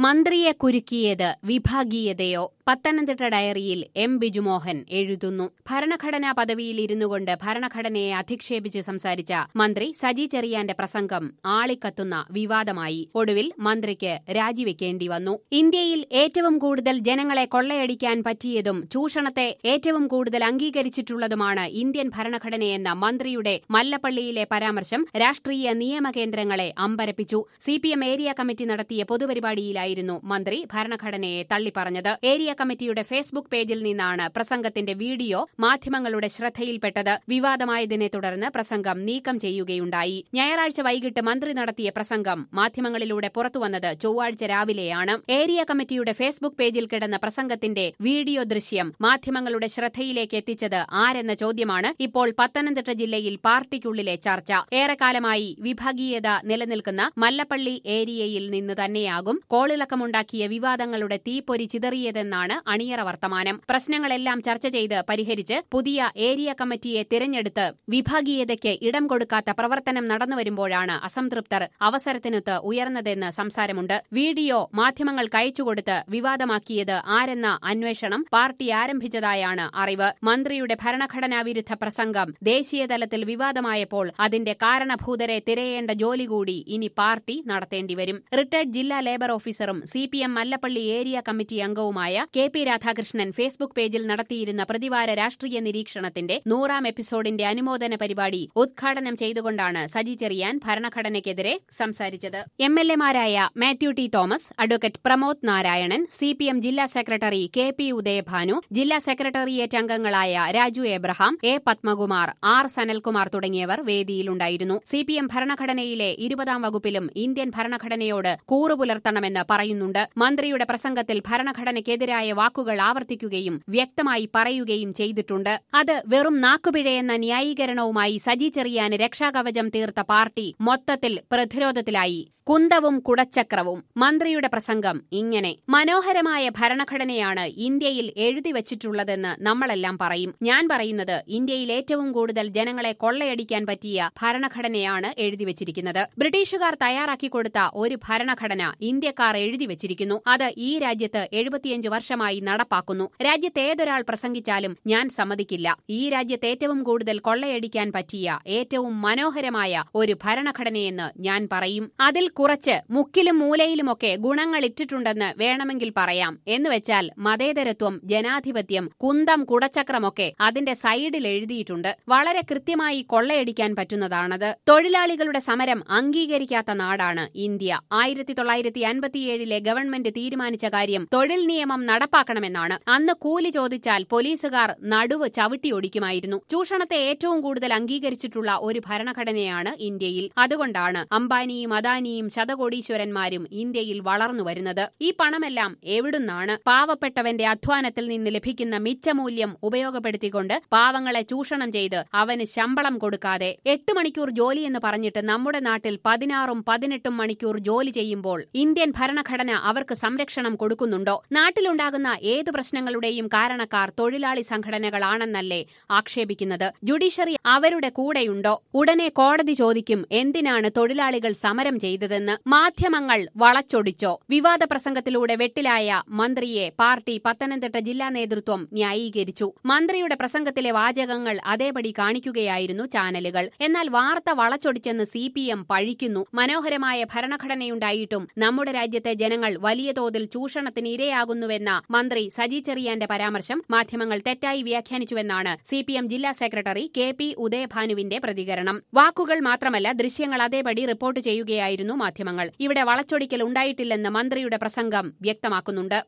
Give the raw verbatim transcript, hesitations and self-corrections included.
മന്ത്രിയെ കുരുക്കിയത് വിഭാഗീയതയോ? പത്തനംതിട്ട ഡയറിയിൽ എം ബിജുമോഹൻ എഴുതുന്നു. ഭരണഘടനാ പദവിയിൽ ഇരുന്നുകൊണ്ട് ഭരണഘടനയെ അധിക്ഷേപിച്ച് സംസാരിച്ച മന്ത്രി സജി ചെറിയാന്റെ പ്രസംഗം ആളിക്കത്തുന്ന വിവാദമായി. ഒടുവിൽ മന്ത്രിക്ക് രാജിവെക്കേണ്ടി വന്നു. ഇന്ത്യയിൽ ഏറ്റവും കൂടുതൽ ജനങ്ങളെ കൊള്ളയടിക്കാൻ പറ്റിയതും ചൂഷണത്തെ ഏറ്റവും കൂടുതൽ അംഗീകരിച്ചിട്ടുള്ളതുമാണ് ഇന്ത്യൻ ഭരണഘടനയെന്ന മന്ത്രിയുടെ മല്ലപ്പള്ളിയിലെ പരാമർശം രാഷ്ട്രീയ നിയമകേന്ദ്രങ്ങളെ അമ്പരപ്പിച്ചു. സിപിഎം ഏരിയ കമ്മിറ്റി നടത്തിയ പൊതുപരിപാടിയിലായിരുന്നു മന്ത്രി ഭരണഘടനയെ തള്ളിപ്പറഞ്ഞത്. ഏരിയ കമ്മിറ്റിയുടെ ഫേസ്ബുക്ക് പേജിൽ നിന്നാണ് പ്രസംഗത്തിന്റെ വീഡിയോ മാധ്യമങ്ങളുടെ ശ്രദ്ധയിൽപ്പെട്ടത്. വിവാദമായതിനെ തുടർന്ന് പ്രസംഗം നീക്കം ചെയ്യുകയുണ്ടായി. ഞായറാഴ്ച വൈകിട്ട് മന്ത്രി നടത്തിയ പ്രസംഗം മാധ്യമങ്ങളിലൂടെ പുറത്തുവന്നത് ചൊവ്വാഴ്ച രാവിലെയാണ്. ഏരിയ കമ്മിറ്റിയുടെ ഫേസ്ബുക്ക് പേജിൽ കിടന്ന പ്രസംഗത്തിന്റെ വീഡിയോ ദൃശ്യം മാധ്യമങ്ങളുടെ ശ്രദ്ധയിലേക്ക് എത്തിച്ചത് ആരെന്ന ചോദ്യമാണ് ഇപ്പോൾ പത്തനംതിട്ട ജില്ലയിൽ പാർട്ടിക്കുള്ളിലെ ചർച്ച. ഏറെക്കാലമായി വിഭാഗീയത നിലനിൽക്കുന്ന മല്ലപ്പള്ളി ഏരിയയിൽ നിന്ന് തന്നെയാകും കോളിളക്കമുണ്ടാക്കിയ വിവാദങ്ങളുടെ തീപ്പൊരി ചിതറിയതെന്നാണ് അണിയറ വർത്തമാനം. പ്രശ്നങ്ങളെല്ലാം ചർച്ച ചെയ്ത് പരിഹരിച്ച് പുതിയ ഏരിയ കമ്മിറ്റിയെ തിരഞ്ഞെടുത്ത് വിഭാഗീയതയ്ക്ക് ഇടം കൊടുക്കാത്ത പ്രവർത്തനം നടന്നുവരുമ്പോഴാണ് അസംതൃപ്തർ അവസരത്തിനൊത്ത് ഉയർന്നതെന്ന് സംസാരമുണ്ട്. വീഡിയോ മാധ്യമങ്ങൾക്ക് അയച്ചുകൊടുത്ത് വിവാദമാക്കിയത് ആരെന്ന അന്വേഷണം പാർട്ടി ആരംഭിച്ചതായാണ് അറിവ്. മന്ത്രിയുടെ ഭരണഘടനാ വിരുദ്ധ പ്രസംഗം ദേശീയതലത്തിൽ വിവാദമായപ്പോൾ അതിന്റെ കാരണഭൂതരെ തിരയേണ്ട ജോലി കൂടി ഇനി പാർട്ടി നടത്തേണ്ടിവരും. റിട്ടയർഡ് ജില്ലാ ലേബർ ഓഫീസറും സിപിഎം മല്ലപ്പള്ളി ഏരിയ കമ്മിറ്റി അംഗവുമായ കെ പി രാധാകൃഷ്ണൻ ഫേസ്ബുക്ക് പേജിൽ നടത്തിയിരുന്ന പ്രതിവാര രാഷ്ട്രീയ നിരീക്ഷണത്തിന്റെ നൂറാം എപ്പിസോഡിന്റെ അനുമോദന പരിപാടി ഉദ്ഘാടനം ചെയ്തുകൊണ്ടാണ് സജി ചെറിയാൻ ഭരണഘടനയ്ക്കെതിരെ സംസാരിച്ചത്. എം എൽ എമാരായ Mathew T Thomas, advocate Pramod Narayanan, CPM ജില്ലാ സെക്രട്ടറി കെ പി ഉദയഭാനു, ജില്ലാ സെക്രട്ടേറിയറ്റ് അംഗങ്ങളായ രാജു എബ്രഹാം, എ പത്മകുമാർ, ആർ സനൽകുമാർ തുടങ്ങിയവർ വേദിയിലുണ്ടായിരുന്നു. സിപിഎം ഭരണഘടനയിലെ ഇരുപതാം വകുപ്പിലും ഇന്ത്യൻ ഭരണഘടനയോട് കൂറുപുലർത്തണമെന്ന് പറയുന്നുണ്ട്. മന്ത്രിയുടെ പ്രസംഗത്തിൽ ഭരണഘടനയ്ക്കെതിരായ വാക്കുകൾ ആവർത്തിക്കുകയും വ്യക്തമായി പറയുകയും ചെയ്തിട്ടുണ്ട്. അത് വെറും നാക്കുപിഴയെന്ന ന്യായീകരണവുമായി സജി ചെറിയാന് രക്ഷാകവചം തീർത്ത പാർട്ടി മൊത്തത്തിൽ പ്രതിരോധത്തിലായി. കുന്തവും കുടച്ചക്രവും. മന്ത്രിയുടെ പ്രസംഗം ഇങ്ങനെ: മനോഹരമായ ഭരണഘടനയാണ് ഇന്ത്യയിൽ എഴുതിവച്ചിട്ടുള്ളതെന്ന് നമ്മളെല്ലാം പറയും. ഞാൻ പറയുന്നത് ഇന്ത്യയിൽ ഏറ്റവും കൂടുതൽ ജനങ്ങളെ കൊള്ളയടിക്കാൻ പറ്റിയ ഭരണഘടനയാണ് എഴുതിവച്ചിരിക്കുന്നത്. ബ്രിട്ടീഷുകാർ തയ്യാറാക്കിക്കൊടുത്ത ഒരു ഭരണഘടന ഇന്ത്യക്കാർ എഴുതിവച്ചിരിക്കുന്നു. അത് ഈ രാജ്യത്ത് എഴുപത്തിയഞ്ച് വർഷമായി നടപ്പാക്കുന്നു. രാജ്യത്ത് ഏതൊരാൾ പ്രസംഗിച്ചാലും ഞാൻ സമ്മതിക്കില്ല. ഈ രാജ്യത്ത് ഏറ്റവും കൂടുതൽ കൊള്ളയടിക്കാൻ പറ്റിയ ഏറ്റവും മനോഹരമായ ഒരു ഭരണഘടനയെന്ന് ഞാൻ പറയും. അതിൽ കുറച്ച് മുക്കിലും മൂലയിലുമൊക്കെ ഗുണങ്ങൾ ഇട്ടിട്ടുണ്ടെന്ന് വേണമെങ്കിൽ പറയാം. എന്നുവെച്ചാൽ മതേതരത്വം, ജനാധിപത്യം, കുന്തം, കുടച്ചക്രമൊക്കെ അതിന്റെ സൈഡിൽ എഴുതിയിട്ടുണ്ട്. വളരെ കൃത്യമായി കൊള്ളയടിക്കാൻ പറ്റുന്നതാണത്. തൊഴിലാളികളുടെ സമരം അംഗീകരിക്കാത്ത നാടാണ് ഇന്ത്യ. ആയിരത്തി തൊള്ളായിരത്തി അൻപത്തിയേഴിലെ ഗവൺമെന്റ് തീരുമാനിച്ച കാര്യം തൊഴിൽ നിയമം നടപ്പാക്കണമെന്നാണ്. അന്ന് കൂലി ചോദിച്ചാൽ പോലീസുകാർ നടുവ് ചവിട്ടിയൊടിക്കുമായിരുന്നു. ചൂഷണത്തെ ഏറ്റവും കൂടുതൽ അംഗീകരിച്ചിട്ടുള്ള ഒരു ഭരണഘടനയാണ് ഇന്ത്യയിൽ. അതുകൊണ്ടാണ് അംബാനിയും അദാനിയും ശതകോടീശ്വരന്മാരും ഇന്ത്യയിൽ വളർന്നു വരുന്നത്. ഈ പണമെല്ലാം എവിടുന്നാണ്? പാവപ്പെട്ടവന്റെ അധ്വാനത്തിൽ നിന്ന് ലഭിക്കുന്ന മിച്ചമൂല്യം ഉപയോഗപ്പെടുത്തിക്കൊണ്ട് പാവങ്ങളെ ചൂഷണം ചെയ്ത് അവന് ശമ്പളം കൊടുക്കാതെ എട്ട് മണിക്കൂർ ജോലിയെന്ന് പറഞ്ഞിട്ട് നമ്മുടെ നാട്ടിൽ പതിനാറും പതിനെട്ടും മണിക്കൂർ ജോലി ചെയ്യുമ്പോൾ ഇന്ത്യൻ ഭരണഘടന അവർക്ക് സംരക്ഷണം കൊടുക്കുന്നുണ്ടോ? നാട്ടിലുണ്ടാകുന്ന ഏതു പ്രശ്നങ്ങളുടെയും കാരണക്കാർ തൊഴിലാളി സംഘടനകളാണെന്നല്ലേ ആക്ഷേപിക്കുന്നത്? ജുഡീഷ്യറി അവരുടെ കൂടെയുണ്ടോ? ഉടനെ കോടതി ചോദിക്കും, എന്തിനാണ് തൊഴിലാളികൾ സമരം ചെയ്തതെന്ന്. മാധ്യമങ്ങൾ വളച്ചൊടിച്ചോ? വിവാദ പ്രസംഗത്തിലൂടെ വെട്ടിലായ മന്ത്രിയെ പാർട്ടി പത്തനംതിട്ട ജില്ലാ നേതൃത്വം ന്യായീകരിച്ചു. മന്ത്രിയുടെ പ്രസംഗത്തിലെ വാചകങ്ങൾ അതേപടി കാണിക്കുകയായിരുന്നു ചാനലുകൾ. എന്നാൽ വാർത്ത വളച്ചൊടിച്ചെന്ന് സിപിഎം പഴിക്കുന്നു. മനോഹരമായ ഭരണഘടനയുണ്ടായിട്ടും നമ്മുടെ രാജ്യത്തെ ജനങ്ങൾ വലിയ തോതിൽ ചൂഷണത്തിന് ഇരയാകുന്നുവെന്ന മന്ത്രി സജി ചെറിയാന്റെ പരാമർശം മാധ്യമങ്ങൾ തെറ്റായി വ്യാഖ്യാനിച്ചുവെന്നാണ് സിപിഎം ജില്ലാ സെക്രട്ടറി കെ പി ഉദയഭാനുവിന്റെ പ്രതികരണം. വാക്കുകൾ മാത്രമല്ല, ദൃശ്യങ്ങൾ അതേപടി റിപ്പോർട്ട് ചെയ്യുകയായിരുന്നു മാധ്യമങ്ങൾ. ഇവിടെ വളച്ചൊടിക്കൽ ഉണ്ടായിട്ടില്ലെന്ന് മന്ത്രിയുടെ പ്രസംഗം വ്യക്തമാക്കുന്നുണ്ട്.